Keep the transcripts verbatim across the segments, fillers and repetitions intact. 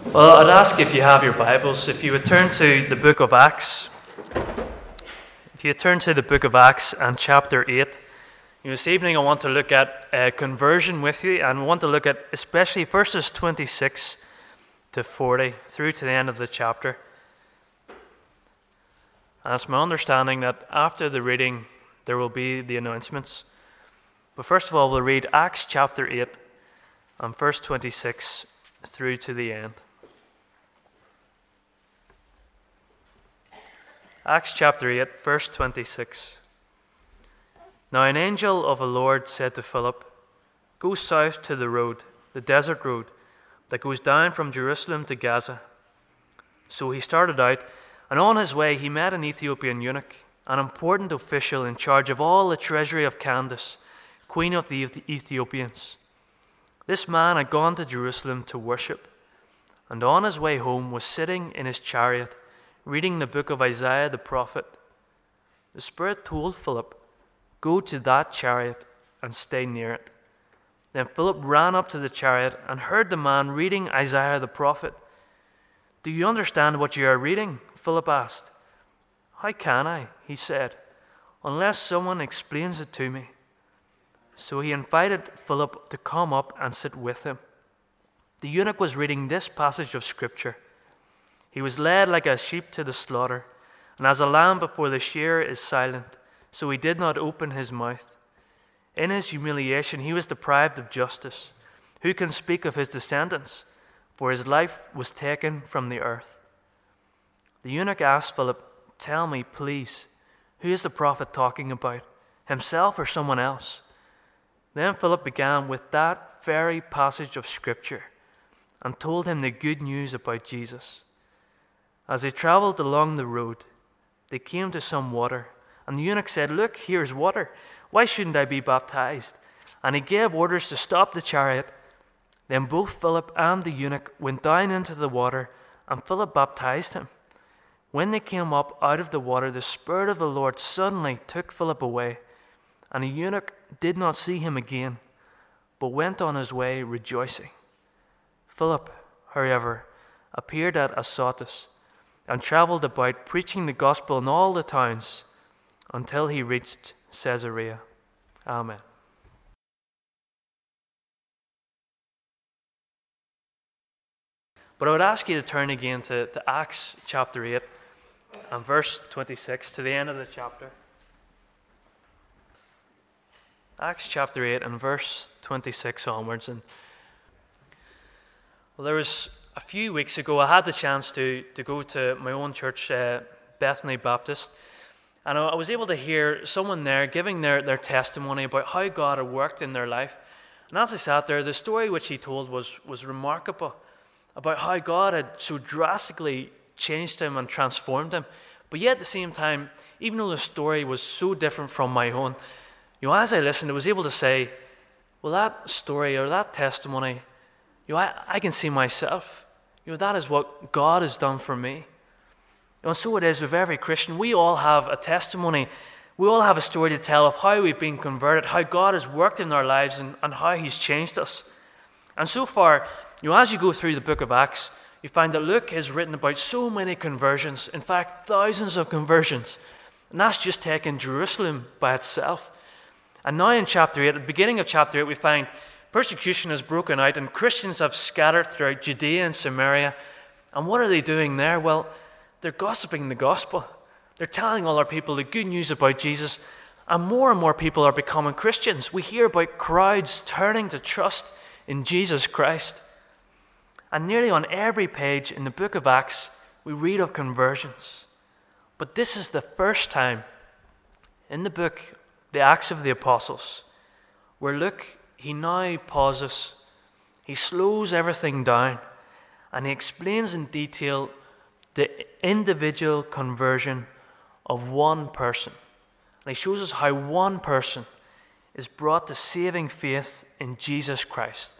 Well, I'd ask if you have your Bibles, if you would turn to the book of Acts. If you turn to the book of Acts and chapter eight, you know, this evening I want to look at uh, conversion with you, and we want to look at especially verses twenty-six to forty through to the end of the chapter. And it's my understanding that after the reading there will be the announcements. But first of all, we'll read Acts chapter eight and verse twenty-six through to the end. Acts chapter eight, verse twenty-six. Now an angel of the Lord said to Philip, "Go south to the road, the desert road, that goes down from Jerusalem to Gaza." So he started out, and on his way he met an Ethiopian eunuch, an important official in charge of all the treasury of Candace, queen of the Ethiopians. This man had gone to Jerusalem to worship, and on his way home was sitting in his chariot, reading the book of Isaiah the prophet. The Spirit told Philip, "Go to that chariot and stay near it." Then Philip ran up to the chariot and heard the man reading Isaiah the prophet. "Do you understand what you are reading?" Philip asked. "How can I?" he said, "unless someone explains it to me." So he invited Philip to come up and sit with him. The eunuch was reading this passage of Scripture. He was led like a sheep to the slaughter, and as a lamb before the shearer is silent, so he did not open his mouth. In his humiliation he was deprived of justice. Who can speak of his descendants? For his life was taken from the earth. The eunuch asked Philip, "Tell me, please, who is the prophet talking about, himself or someone else?" Then Philip began with that very passage of Scripture and told him the good news about Jesus. As they traveled along the road, they came to some water, and the eunuch said, "Look, here's water. Why shouldn't I be baptized?" And he gave orders to stop the chariot. Then both Philip and the eunuch went down into the water, and Philip baptized him. When they came up out of the water, the Spirit of the Lord suddenly took Philip away, and the eunuch did not see him again, but went on his way rejoicing. Philip, however, appeared at Azotus, and traveled about preaching the gospel in all the towns until he reached Caesarea. Amen. But I would ask you to turn again to, to Acts chapter eight and verse twenty-six, to the end of the chapter. Acts chapter eight and verse twenty-six onwards. And well, there was a few weeks ago, I had the chance to, to go to my own church, uh, Bethany Baptist, and I was able to hear someone there giving their, their testimony about how God had worked in their life. And as I sat there, the story which he told was, was remarkable, about how God had so drastically changed him and transformed him. But yet at the same time, even though the story was so different from my own, you know, as I listened, I was able to say, well, that story or that testimony, you know, I, I can see myself. You know, that is what God has done for me. And so it is with every Christian. We all have a testimony. We all have a story to tell of how we've been converted, how God has worked in our lives, and, and how He's changed us. And so far, you know, as you go through the book of Acts, you find that Luke has written about so many conversions. In fact, thousands of conversions. And that's just taken Jerusalem by itself. And now in chapter eight, at the beginning of chapter eight, we find persecution has broken out, and Christians have scattered throughout Judea and Samaria. And what are they doing there? Well, they're gossiping the gospel. They're telling all our people the good news about Jesus. And more and more people are becoming Christians. We hear about crowds turning to trust in Jesus Christ. And nearly on every page in the book of Acts, we read of conversions. But this is the first time in the book, the Acts of the Apostles, where Luke, he now pauses, he slows everything down, and he explains in detail the individual conversion of one person. And he shows us how one person is brought to saving faith in Jesus Christ.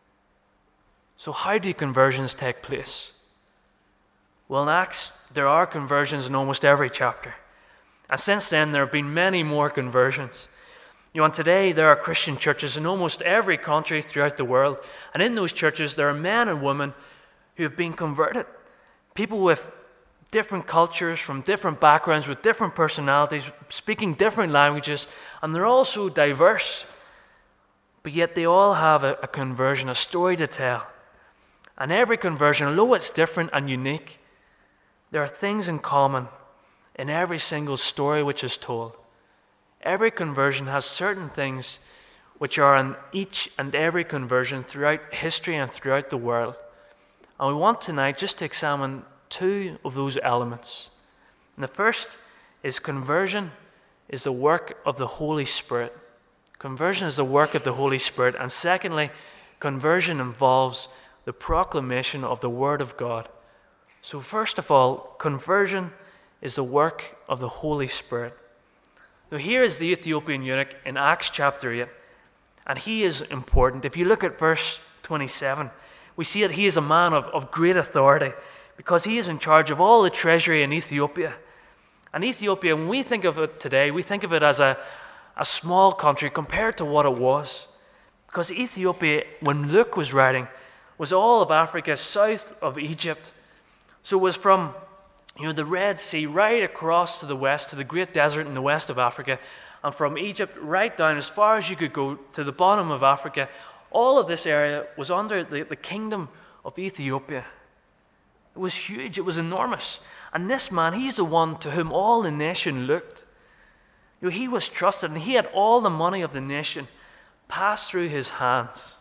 So how do conversions take place? Well, in Acts, there are conversions in almost every chapter. And since then, there have been many more conversions. You know, and today there are Christian churches in almost every country throughout the world. And in those churches, there are men and women who have been converted. People with different cultures, from different backgrounds, with different personalities, speaking different languages, and they're all so diverse. But yet they all have a, a conversion, a story to tell. And every conversion, although it's different and unique, there are things in common in every single story which is told. Every conversion has certain things which are in each and every conversion throughout history and throughout the world. And we want tonight just to examine two of those elements. And the first is conversion is the work of the Holy Spirit. Conversion is the work of the Holy Spirit. And secondly, conversion involves the proclamation of the Word of God. So first of all, conversion is the work of the Holy Spirit. Now here is the Ethiopian eunuch in Acts chapter eight, and he is important. If you look at verse twenty-seven, we see that he is a man of, of great authority because he is in charge of all the treasury in Ethiopia. And Ethiopia, when we think of it today, we think of it as a, a small country compared to what it was. Because Ethiopia, when Luke was writing, was all of Africa south of Egypt. So it was from you know, the Red Sea right across to the west, to the Great Desert in the west of Africa, and from Egypt right down as far as you could go to the bottom of Africa. All of this area was under the, the kingdom of Ethiopia. It was huge, it was enormous. And this man, he's the one to whom all the nation looked. You know, he was trusted, and he had all the money of the nation pass through his hands.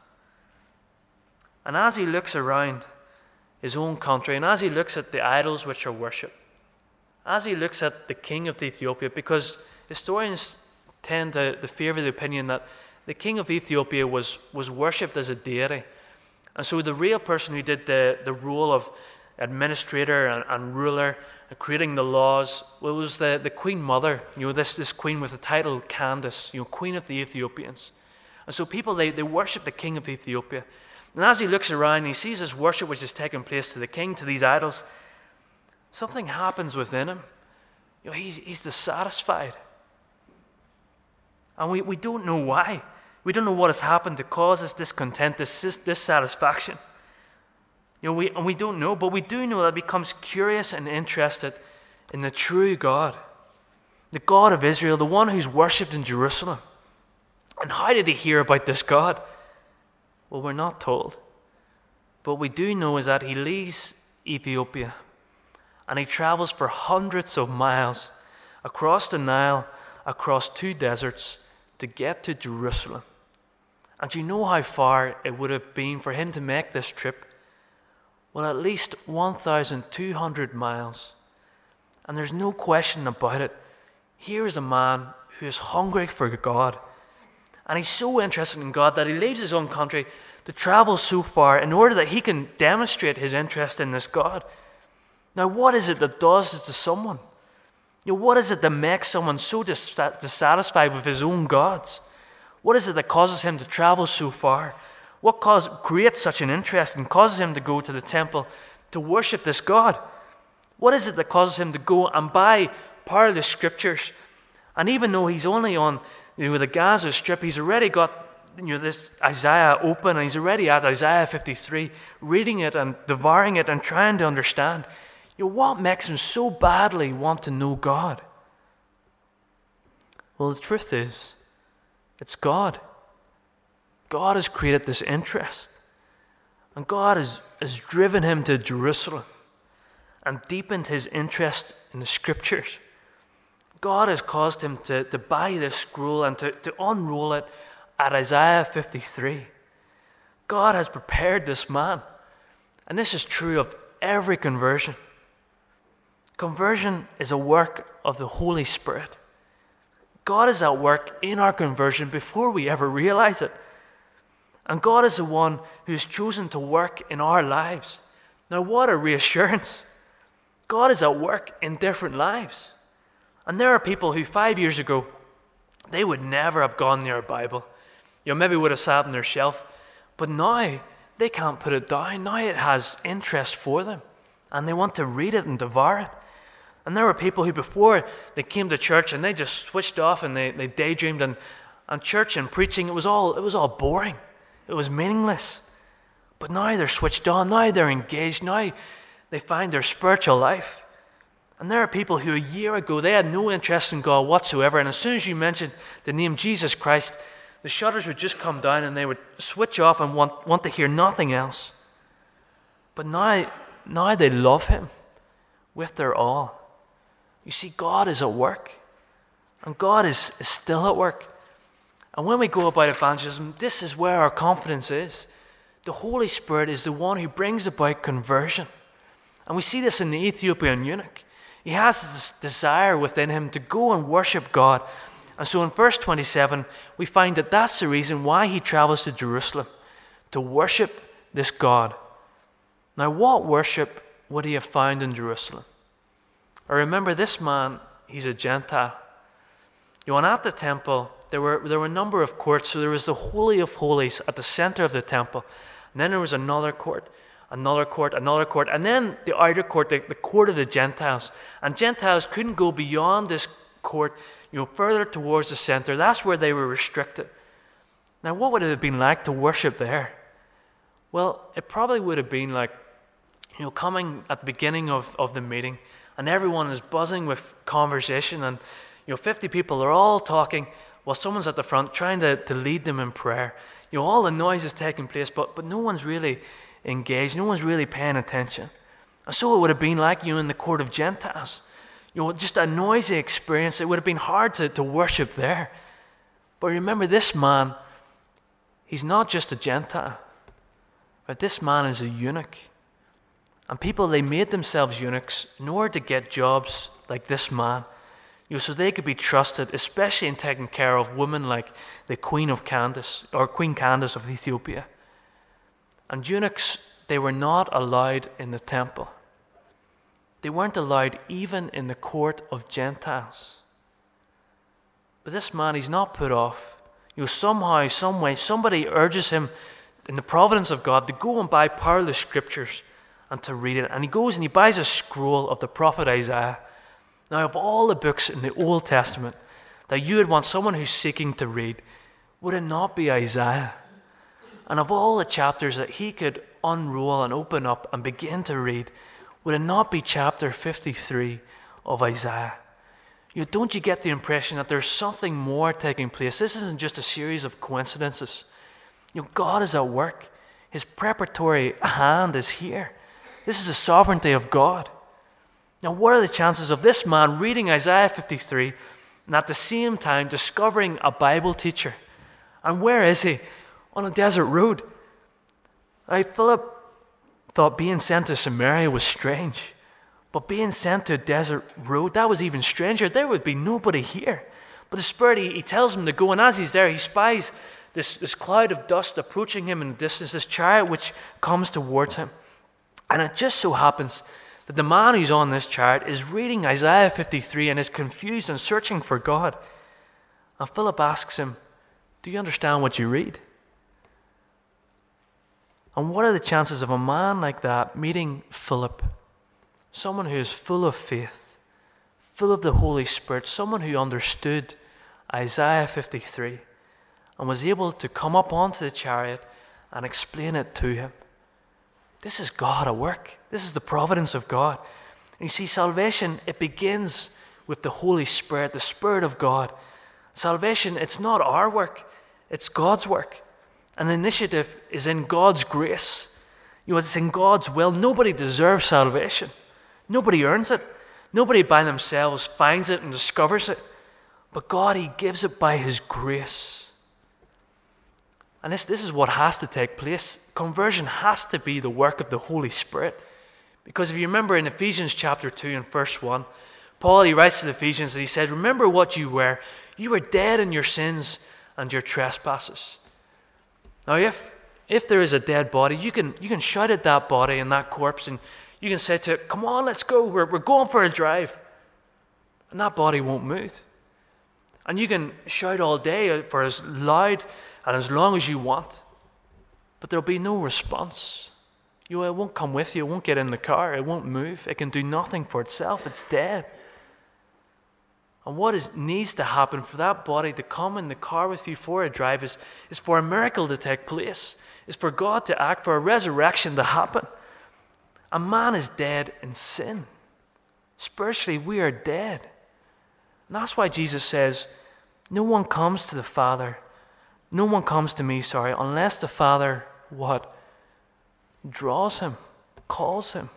And as he looks around his own country, and as he looks at the idols which are worshipped, as he looks at the king of Ethiopia, because historians tend to, to favour the opinion that the king of Ethiopia was, was worshipped as a deity. And so the real person who did the, the role of administrator and, and ruler, and creating the laws, well, was the, the queen mother, you know, this, this queen with the title Candace, you know, queen of the Ethiopians. And so people, they, they worship the king of Ethiopia. And as he looks around, he sees this worship which is taking place to the king, to these idols. Something happens within him. You know, he's, he's dissatisfied. And we, we don't know why. We don't know what has happened to cause this discontent, this dissatisfaction. You know, we, and we don't know, but we do know that he becomes curious and interested in the true God, the God of Israel, the one who's worshipped in Jerusalem. And how did he hear about this God? Well, we're not told. But what we do know is that he leaves Ethiopia and he travels for hundreds of miles across the Nile, across two deserts to get to Jerusalem. And do you know how far it would have been for him to make this trip? Well, at least one thousand two hundred miles. And there's no question about it. Here is a man who is hungry for God. And he's so interested in God that he leaves his own country to travel so far in order that he can demonstrate his interest in this God. Now, what is it that does this to someone? You know, what is it that makes someone so dis- dissatisfied with his own gods? What is it that causes him to travel so far? What cause, creates such an interest and causes him to go to the temple to worship this God? What is it that causes him to go and buy part of the scriptures? And even though he's only on you know, the Gaza Strip, he's already got you know, this Isaiah open, and he's already at Isaiah fifty-three, reading it and devouring it and trying to understand. You know, what makes him so badly want to know God? Well, the truth is, it's God. God has created this interest. And God has, has driven him to Jerusalem and deepened his interest in the scriptures. God has caused him to, to buy this scroll and to, to unroll it at Isaiah fifty-three. God has prepared this man. And this is true of every conversion. Conversion is a work of the Holy Spirit. God is at work in our conversion before we ever realize it. And God is the one who has chosen to work in our lives. Now, what a reassurance. God is at work in different lives. And there are people who five years ago, they would never have gone near a Bible. You know, maybe would have sat on their shelf. But now, they can't put it down. Now it has interest for them. And they want to read it and devour it. And there were people who before they came to church and they just switched off and they, they daydreamed. And, and church and preaching, it was all it was all boring. It was meaningless. But now they're switched on, now they're engaged, now they find their spiritual life. And there are people who a year ago, they had no interest in God whatsoever, and as soon as you mentioned the name Jesus Christ, the shutters would just come down and they would switch off and want, want to hear nothing else. But now, now they love him with their all. You see, God is at work, and God is, is still at work. And when we go about evangelism, this is where our confidence is. The Holy Spirit is the one who brings about conversion. And we see this in the Ethiopian eunuch. He has this desire within him to go and worship God. And so in verse twenty-seven, we find that that's the reason why he travels to Jerusalem, to worship this God. Now, what worship would he have found in Jerusalem? I remember this man, he's a Gentile. You know, and at the temple, there were, there were a number of courts. So there was the Holy of Holies at the center of the temple. And then there was another court, another court, another court. And then the outer court, the, the court of the Gentiles. And Gentiles couldn't go beyond this court, you know, further towards the center. That's where they were restricted. Now, what would it have been like to worship there? Well, it probably would have been like, you know, coming at the beginning of, of the meeting, and everyone is buzzing with conversation, and, you know, fifty people are all talking while someone's at the front trying to, to lead them in prayer. You know, all the noise is taking place, but, but no one's really engaged. No one's really paying attention. And so it would have been like, you know, in the court of Gentiles. You know, just a noisy experience. It would have been hard to, to worship there. But remember, this man, he's not just a Gentile. But this man is a eunuch. And people, they made themselves eunuchs in order to get jobs like this man. You know, so they could be trusted, especially in taking care of women like the Queen of Candace, or Queen Candace of Ethiopia. And eunuchs, they were not allowed in the temple. They weren't allowed even in the court of Gentiles. But this man, he's not put off. You know, somehow, some way, somebody urges him in the providence of God to go and buy parlous scriptures and to read it. And he goes and he buys a scroll of the prophet Isaiah. Now, of all the books in the Old Testament that you would want someone who's seeking to read, would it not be Isaiah? And of all the chapters that he could unroll and open up and begin to read, would it not be chapter fifty-three of Isaiah? You know, don't you get the impression that there's something more taking place? This isn't just a series of coincidences. You know, God is at work. His preparatory hand is here. This is the sovereignty of God. Now, what are the chances of this man reading Isaiah fifty-three and at the same time discovering a Bible teacher? And where is he? On a desert road. Now, Philip thought being sent to Samaria was strange. But being sent to a desert road, that was even stranger. There would be nobody here. But the Spirit, he, he tells him to go, and as he's there, he spies this, this cloud of dust approaching him in the distance, this chariot which comes towards him. And it just so happens that the man who's on this chariot is reading Isaiah fifty-three and is confused and searching for God. And Philip asks him, do you understand what you read? And what are the chances of a man like that meeting Philip, someone who is full of faith, full of the Holy Spirit, someone who understood Isaiah fifty-three and was able to come up onto the chariot and explain it to him? This is God at work. This is the providence of God. And you see, salvation, it begins with the Holy Spirit, the Spirit of God. Salvation, it's not our work, it's God's work. And the initiative is in God's grace. You know, it's in God's will. Nobody deserves salvation. Nobody earns it. Nobody by themselves finds it and discovers it. But God, He gives it by His grace. And this, this is what has to take place. Conversion has to be the work of the Holy Spirit. Because if you remember in Ephesians chapter two and verse one, Paul, he writes to the Ephesians and he said, remember what you were. You were dead in your sins and your trespasses. Now, if if there is a dead body, you can you can shout at that body and that corpse, and you can say to it, come on, let's go, we're, we're going for a drive. And that body won't move. And you can shout all day for as loud and as long as you want, but there'll be no response. You know, it won't come with you, it won't get in the car, it won't move, it can do nothing for itself, it's dead. And what is, needs to happen for that body to come in the car with you for a drive is, is for a miracle to take place, is for God to act, for a resurrection to happen. A man is dead in sin. Spiritually, we are dead. And that's why Jesus says, no one comes to the Father, no one comes to me, sorry, unless the Father, what? Draws him, calls him.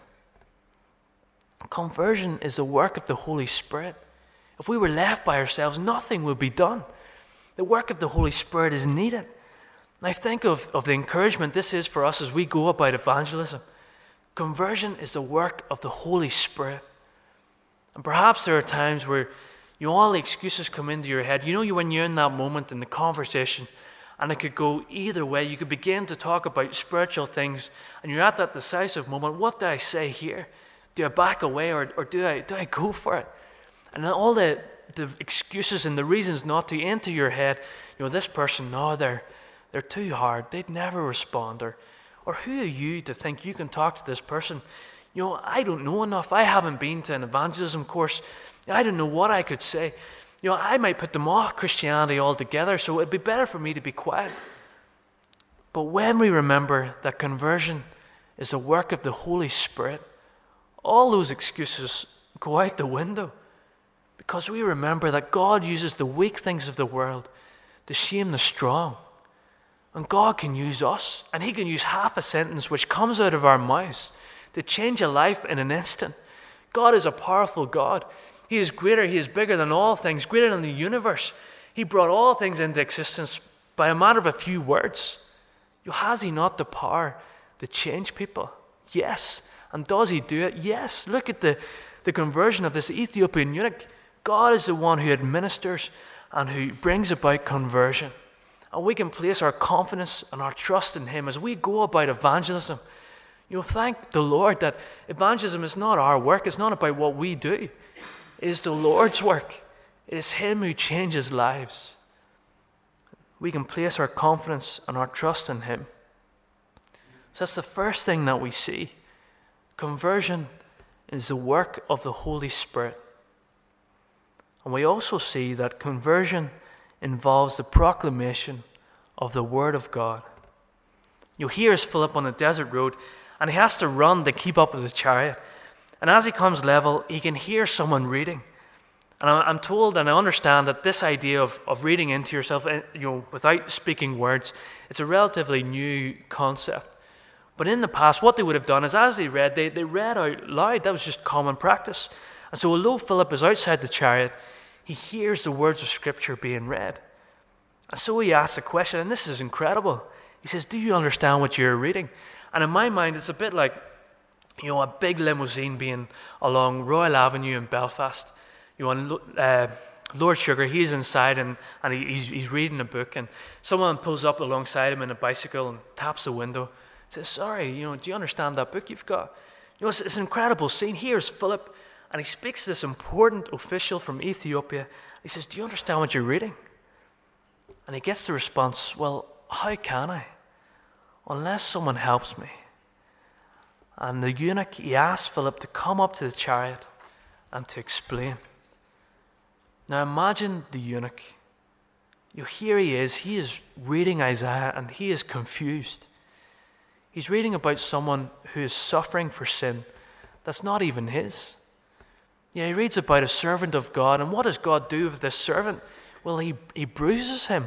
Conversion is the work of the Holy Spirit. If we were left by ourselves, nothing would be done. The work of the Holy Spirit is needed. And I think of, of the encouragement this is for us as we go about evangelism. Conversion is the work of the Holy Spirit. And perhaps there are times where you know, all the excuses come into your head. You know, you when you're in that moment in the conversation, and it could go either way. You could begin to talk about spiritual things, and you're at that decisive moment. What do I say here? Do I back away, or, or do I do I go for it? And then all the, the excuses and the reasons not to enter your head. You know, this person, no, they're they're too hard. They'd never respond. Or, or who are you to think you can talk to this person? You know, I don't know enough. I haven't been to an evangelism course. I don't know what I could say. You know, I might put them off Christianity altogether, so it'd be better for me to be quiet. But when we remember that conversion is a work of the Holy Spirit, all those excuses go out the window, because we remember that God uses the weak things of the world to shame the strong. And God can use us, and he can use half a sentence which comes out of our mouths to change a life in an instant. God is a powerful God. He is greater, he is bigger than all things, greater than the universe. He brought all things into existence by a matter of a few words. Has he not the power to change people? Yes. And does he do it? Yes. Look at the, the conversion of this Ethiopian eunuch. God is the one who administers and who brings about conversion. And we can place our confidence and our trust in him as we go about evangelism. You know, thank the Lord that evangelism is not our work. It's not about what we do. It is the Lord's work. It is him who changes lives. We can place our confidence and our trust in him. So that's the first thing that we see. Conversion is the work of the Holy Spirit. And we also see that conversion involves the proclamation of the Word of God. You know, here is Philip on the desert road, and he has to run to keep up with the chariot. And as he comes level, he can hear someone reading. And I'm told and I understand that this idea of, of reading into yourself, you know, without speaking words, it's a relatively new concept. But in the past, what they would have done is as they read, they, they read out loud. That was just common practice. And so although Philip is outside the chariot, he hears the words of Scripture being read. And so he asks a question, and this is incredible. He says, do you understand what you're reading? And in my mind, it's a bit like, you know, a big limousine being along Royal Avenue in Belfast. You know, and, uh, Lord Sugar, he's inside and, and he, he's, he's reading a book, and someone pulls up alongside him in a bicycle and taps the window. Says, sorry, you know, do you understand that book you've got? You know, it's, it's an incredible scene. Here's Philip, and he speaks to this important official from Ethiopia. He says, do you understand what you're reading? And he gets the response, well, how can I? Unless someone helps me. And the eunuch, he asks Philip to come up to the chariot and to explain. Now imagine the eunuch. You know, here he is, he is reading Isaiah and he is confused. He's reading about someone who is suffering for sin that's not even his. Yeah, he reads about a servant of God, and what does God do with this servant? Well, he, he bruises him.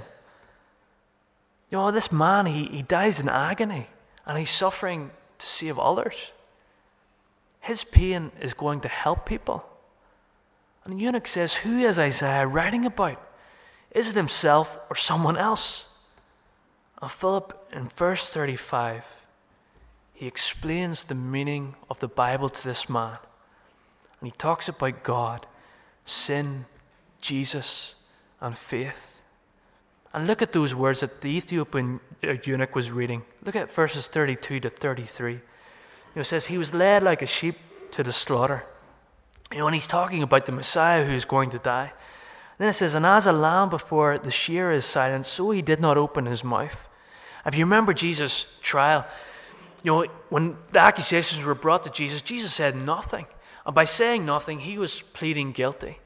You know, this man, he, he dies in agony, and he's suffering to save others. His pain is going to help people. And the eunuch says, who is Isaiah writing about? Is it himself or someone else? And Philip, in verse thirty-five, he explains the meaning of the Bible to this man. And he talks about God, sin, Jesus, and faith. And look at those words that the Ethiopian eunuch was reading. Look at verses thirty-two to thirty-three. You know, it says, he was led like a sheep to the slaughter. You know, and he's talking about the Messiah who is going to die. And then it says, and as a lamb before the shearer is silent, so he did not open his mouth. If you remember Jesus' trial, you know, when the accusations were brought to Jesus, Jesus said nothing. And by saying nothing, he was pleading guilty.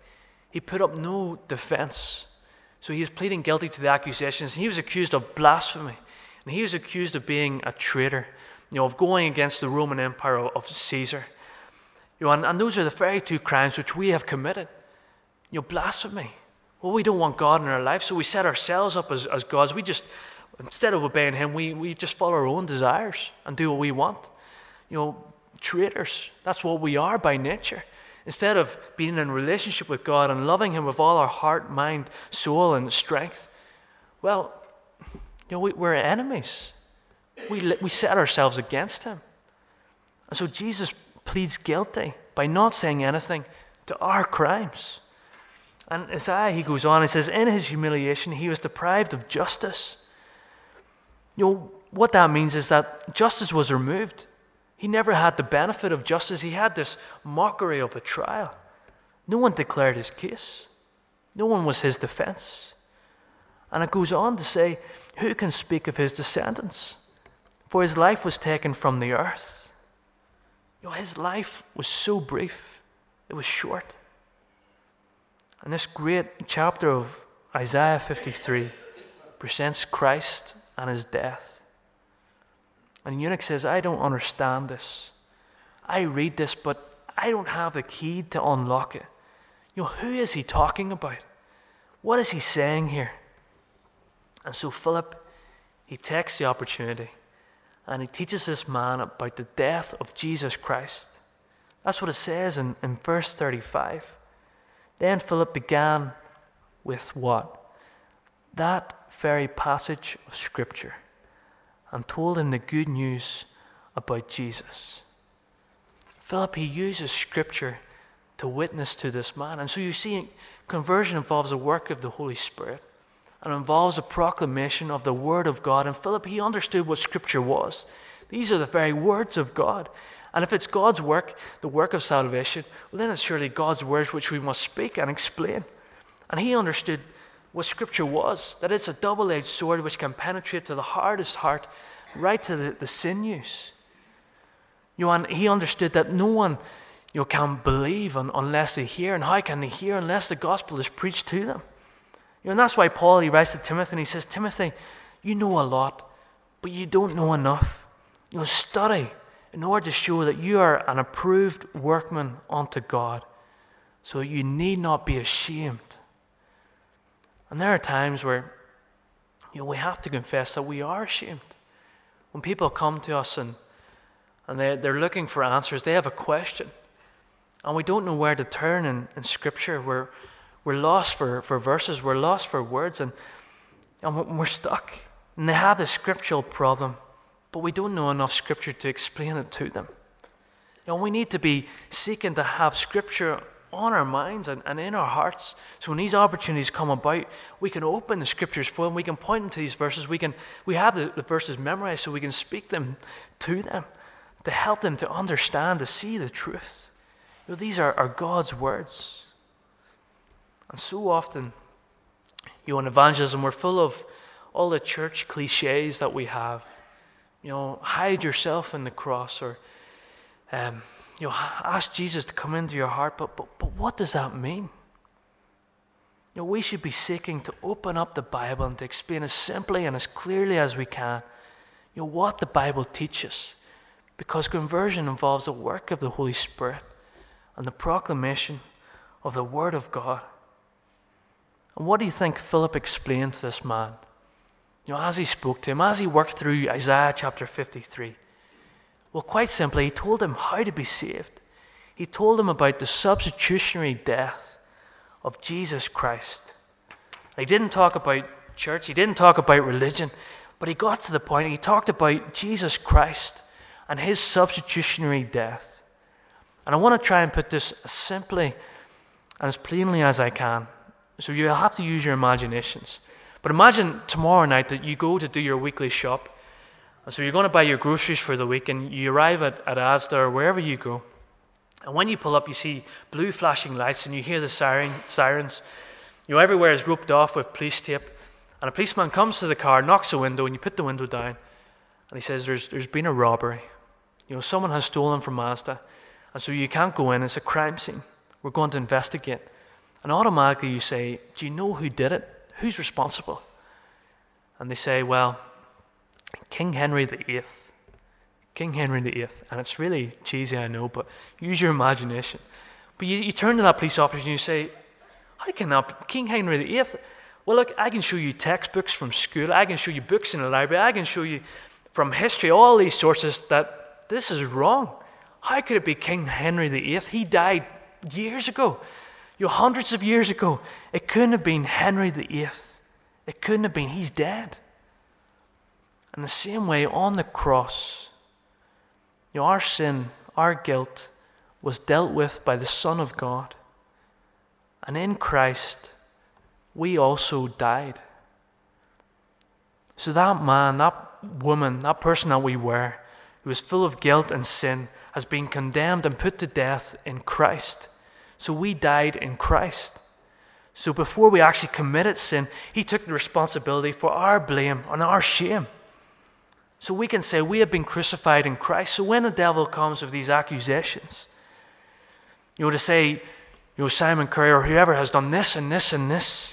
He put up no defense. So he was pleading guilty to the accusations. He was accused of blasphemy. And he was accused of being a traitor, you know, of going against the Roman Empire of Caesar. You know, and, and those are the very two crimes which we have committed. You know, blasphemy. Well, we don't want God in our life, so we set ourselves up as, as gods. We just, instead of obeying him, we, we just follow our own desires and do what we want. You know, traitors, that's what we are by nature. Instead of being in a relationship with God and loving him with all our heart, mind, soul, and strength, well, you know, we, we're enemies. We, we set ourselves against him. And so Jesus pleads guilty by not saying anything to our crimes. And Isaiah, he goes on, he says, in his humiliation, he was deprived of justice. You know, what that means is that justice was removed. He never had the benefit of justice. He had this mockery of a trial. No one declared his case. No one was his defense. And it goes on to say, who can speak of his descendants? For his life was taken from the earth. You know, his life was so brief. It was short. And this great chapter of Isaiah fifty-three presents Christ and his death. And the eunuch says, I don't understand this. I read this, but I don't have the key to unlock it. You know, who is he talking about? What is he saying here? And so Philip, he takes the opportunity and he teaches this man about the death of Jesus Christ. That's what it says in, in verse thirty-five. Then Philip began with what? That very passage of Scripture, and told him the good news about Jesus. Philip, he uses Scripture to witness to this man. And so you see, conversion involves a work of the Holy Spirit, and involves a proclamation of the Word of God. And Philip, he understood what Scripture was. These are the very words of God. And if it's God's work, the work of salvation, well, then it's surely God's words which we must speak and explain. And he understood what Scripture was, that it's a double-edged sword which can penetrate to the hardest heart, right to the, the sinews. You know, and he understood that no one, you know, can believe un, unless they hear. And how can they hear unless the gospel is preached to them? You know, and that's why Paul, he writes to Timothy and he says, Timothy, you know a lot, but you don't know enough. You know, study in order to show that you are an approved workman unto God, so you need not be ashamed. And there are times where, you know, we have to confess that we are ashamed. When people come to us and, and they're, they're looking for answers, they have a question, and we don't know where to turn in, in Scripture. We're, we're lost for, for verses, we're lost for words, and, and we're stuck. And they have this scriptural problem, but we don't know enough Scripture to explain it to them. You know, we need to be seeking to have Scripture on our minds and, and in our hearts. So when these opportunities come about, we can open the Scriptures for them. We can point them to these verses. We can we have the, the verses memorized so we can speak them to them to help them to understand, to see the truth. You know, these are, are God's words. And so often, you know, in evangelism, we're full of all the church cliches that we have. You know, hide yourself in the cross, or um, you know, ask Jesus to come into your heart. But, but but what does that mean? You know, we should be seeking to open up the Bible and to explain as simply and as clearly as we can, you know, what the Bible teaches, because conversion involves the work of the Holy Spirit and the proclamation of the Word of God. And what do you think Philip explained to this man? You know, as he spoke to him, as he worked through Isaiah chapter fifty-three, well, quite simply, he told him how to be saved. He told him about the substitutionary death of Jesus Christ. He didn't talk about church, he didn't talk about religion, but he got to the point, he talked about Jesus Christ and his substitutionary death. And I want to try and put this as simply and as plainly as I can. So you'll have to use your imaginations. But imagine tomorrow night that you go to do your weekly shop. And so you're going to buy your groceries for the week, and you arrive at, at Asda or wherever you go. And when you pull up, you see blue flashing lights and you hear the siren, sirens. You know, everywhere is roped off with police tape. And a policeman comes to the car, knocks the window, and you put the window down. And he says, there's, there's been a robbery. You know, someone has stolen from Asda. And so you can't go in. It's a crime scene. We're going to investigate. And automatically you say, do you know who did it? Who's responsible? And they say, well, King Henry the Eighth. King Henry the Eighth. And it's really cheesy, I know, but use your imagination. But you, you turn to that police officer and you say, how can that be King Henry the Eighth? Well, look, I can show you textbooks from school. I can show you books in the library. I can show you from history, all these sources, that this is wrong. How could it be King Henry the Eighth? He died years ago. You know, hundreds of years ago. It couldn't have been Henry the Eighth. It couldn't have been. He's dead. In the same way, on the cross, you know, our sin, our guilt, was dealt with by the Son of God. And in Christ, we also died. So that man, that woman, that person that we were, who was full of guilt and sin, has been condemned and put to death in Christ. So we died in Christ. So before we actually committed sin, he took the responsibility for our blame and our shame. So we can say we have been crucified in Christ. So when the devil comes with these accusations, you know, to say, you know, Simon Curry or whoever has done this and this and this,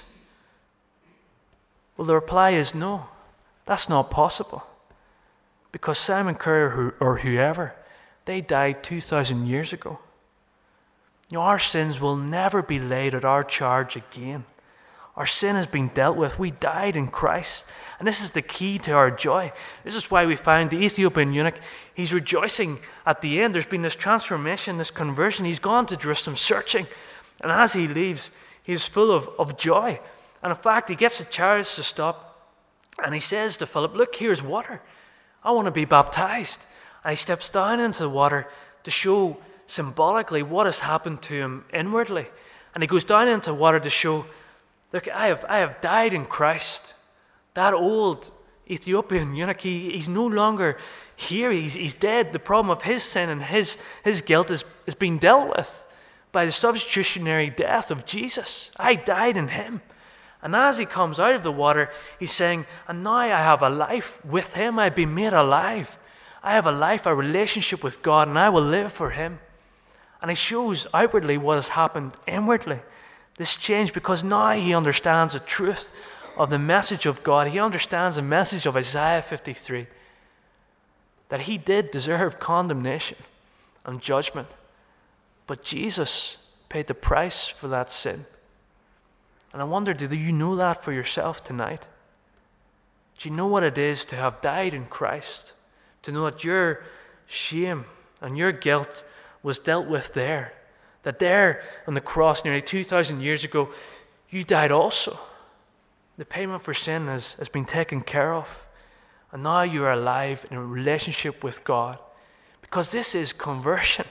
well, the reply is no, that's not possible. Because Simon Curry or whoever, they died two thousand years ago. You know, our sins will never be laid at our charge again. Our sin has been dealt with. We died in Christ. And this is the key to our joy. This is why we find the Ethiopian eunuch, he's rejoicing at the end. There's been this transformation, this conversion. He's gone to Jerusalem searching. And as he leaves, he's full of, of joy. And in fact, he gets the chariots to stop. And he says to Philip, look, here's water. I want to be baptized. And he steps down into the water to show symbolically what has happened to him inwardly. And he goes down into water to show, look, I have, I have died in Christ. That old Ethiopian eunuch, he, he's no longer here. He's, he's dead. The problem of his sin and his, his guilt is, is being dealt with by the substitutionary death of Jesus. I died in him. And as he comes out of the water, he's saying, and now I have a life with him. I've been made alive. I have a life, a relationship with God, and I will live for him. And he shows outwardly what has happened inwardly. This change, because now he understands the truth of the message of God. He understands the message of Isaiah fifty-three, that he did deserve condemnation and judgment. But Jesus paid the price for that sin. And I wonder, do you know that for yourself tonight? Do you know what it is to have died in Christ? To know that your shame and your guilt was dealt with there. That there on the cross nearly two thousand years ago, you died also. The payment for sin has, has been taken care of. And now you are alive in a relationship with God. Because this is conversion.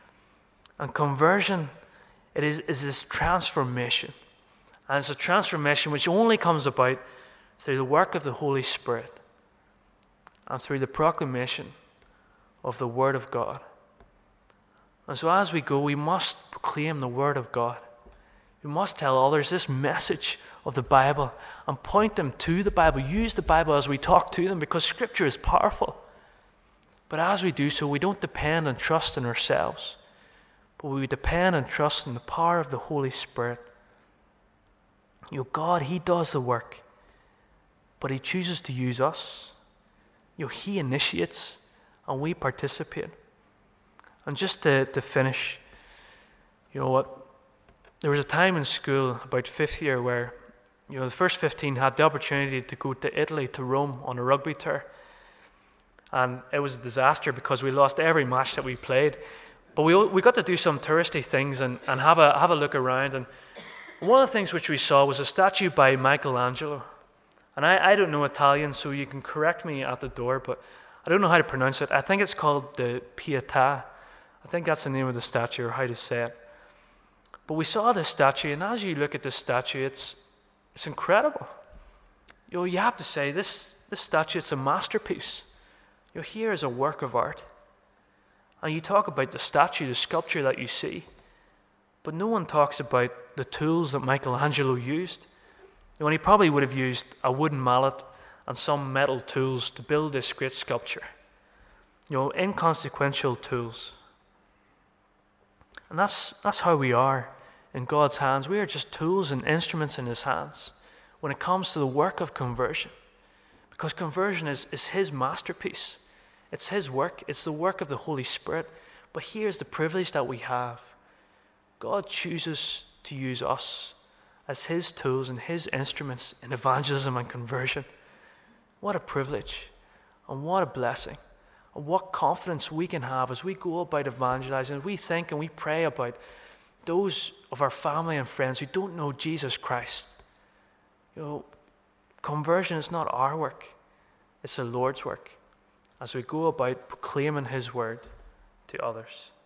And conversion, it is, is this transformation. And it's a transformation which only comes about through the work of the Holy Spirit and through the proclamation of the Word of God. And so as we go, we must proclaim the Word of God. We must tell others this message of the Bible and point them to the Bible. Use the Bible as we talk to them, because Scripture is powerful. But as we do so, we don't depend and trust in ourselves, but we depend and trust in the power of the Holy Spirit. You know, God, He does the work, but He chooses to use us. You know, He initiates and we participate. And just to, to finish, you know what? There was a time in school, about fifth year, where you know the first fifteen had the opportunity to go to Italy, to Rome, on a rugby tour. And it was a disaster because we lost every match that we played. But we we got to do some touristy things and, and have a have a look around. And one of the things which we saw was a statue by Michelangelo. And I, I don't know Italian, so you can correct me at the door, but I don't know how to pronounce it. I think it's called the Pietà. I think that's the name of the statue, or how to say it. But we saw this statue, and as you look at this statue, it's it's incredible. You know, you have to say, this, this statue, it's a masterpiece. You know, here is a work of art. And you talk about the statue, the sculpture that you see, but no one talks about the tools that Michelangelo used. You know, and he probably would have used a wooden mallet and some metal tools to build this great sculpture. You know, inconsequential tools. And that's that's how we are in God's hands. We are just tools and instruments in his hands when it comes to the work of conversion. Because conversion is, is his masterpiece. It's his work. It's the work of the Holy Spirit. But here's the privilege that we have. God chooses to use us as his tools and his instruments in evangelism and conversion. What a privilege and what a blessing. And what confidence we can have as we go about evangelizing, as we think and we pray about those of our family and friends who don't know Jesus Christ. You know, conversion is not our work, it's the Lord's work as we go about proclaiming his word to others.